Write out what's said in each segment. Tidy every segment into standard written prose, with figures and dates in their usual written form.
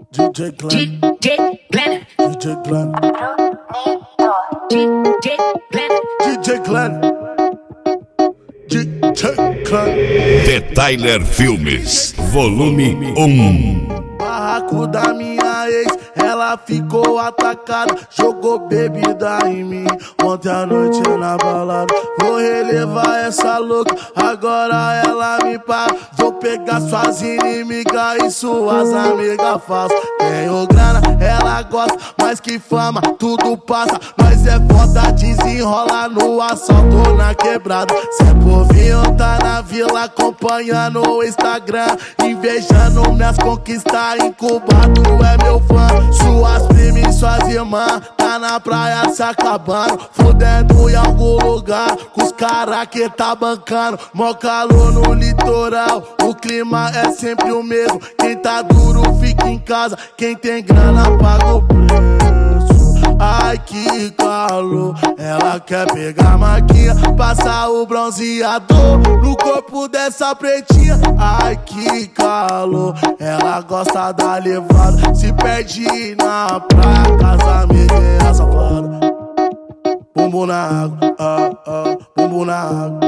DJ Glenn, DJ Glenn, DJ Glenn, DJ Glenn, DJ Glenn, DJ Glenn. The Tyler Filmes, volume 1. Barraco da minha ex, ela ficou atacada, jogou bebida em mim. Ontem à noite na balada, vou relevar essa louca, agora ela me paga. Vou pegar suas inimigas e suas amigas falsas. Tenho grana, ela gosta, mais que fama, tudo passa. Nós é foda, desenrola no assalto na quebrada. Cê é povinho, tá na vila acompanhando o Instagram, invejando minhas conquistas, incubado é meu fã. Suas primas e suas irmãs tá na praia se acabando, fudendo em algum lugar com os cara que tá bancando. Mó calor no litoral, o clima é sempre o mesmo. Quem tá duro fica em casa, quem tem grana paga o preço. Ai que calor, ela quer pegar a maquinha, passar o bronzeador no corpo dessa pretinha. Ai que calor, ela gosta da levada, se perde na praia, casa amiga safada. Bumbum na água, bumbum na água,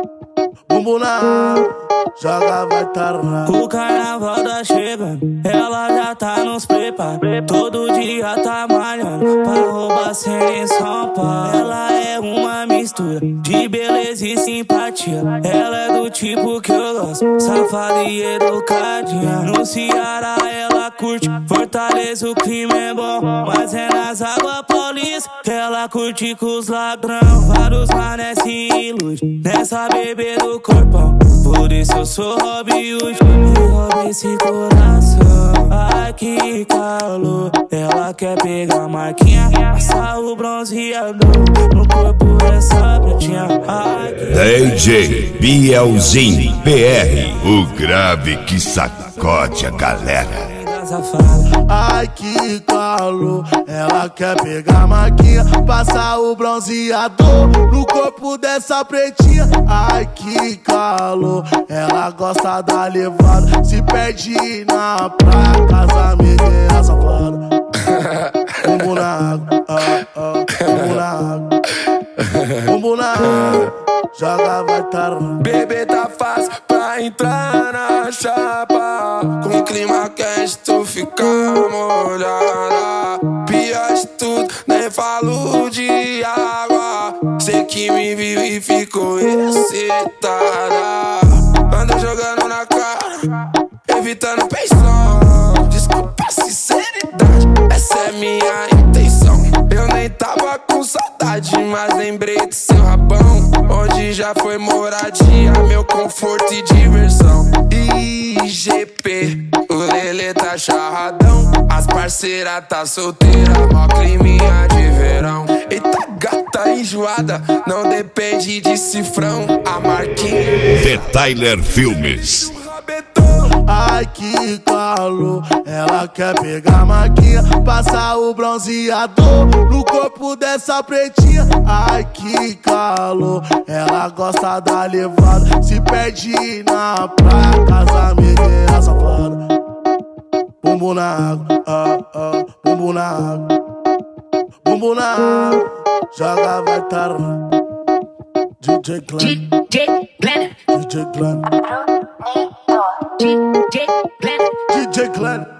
bumbum na água, joga vai tarnar. O carnaval tá chegando, ela já tá nos prepara. Todo dia tá malhando pra roubar cena em São Paulo. Ela é uma mistura de beleza e simpatia. Ela é do tipo que eu gosto, safada e educadinha. No Ceará ela curte, Fortaleza o clima é bom, mas é nas águas paulistas que ela curte com os ladrão. Vários mané se iludem nessa bebê do corpão, por isso eu sou Robin Hood e roubo esse coração. Ai que calor, ela quer pegar a marquinha, passar o bronzeador no corpo dessa pretinha. Ai que DJ Bielzinho PR, o grave que sacode a galera. Ai que calor, ela quer pegar a maquinha, passar o bronzeador no corpo dessa pretinha. Ai que calor, ela gosta da levada, se perde na praia, casa amiga safada. Bumbum na água, bumbum na água, bumbum na água, joga vai tarnar. Bebê tá fácil pra entrar na chapa, com clima quente tu fica molhada. Pior de tudo, nem falo de água, sei que me viu e ficou excitada. Anda jogando na cara, evitando pensão. Desculpa a sinceridade, essa é minha intenção. Eu nem tava com saudade, mas lembrei do seu rabão, onde já foi moradia, meu conforto e diversão. IGP, o Lelê tá charradão, as parceiras tá solteira, mó climinha de verão. Eita gata enjoada, não depende de cifrão, a marquinha The Tyler Filmes. Ai que calor, ela quer pegar a maquinha, passar o bronzeador no corpo dessa pretinha. Ai que calor, ela gosta da levada, se perde na praia, casa amiga safada. Bumbum na água, bumbum na água, bumbum na água, joga vai tarnar. DJ Glenn, DJ Glenn, DJ Glenn, DJ Glenn, DJ Glenn.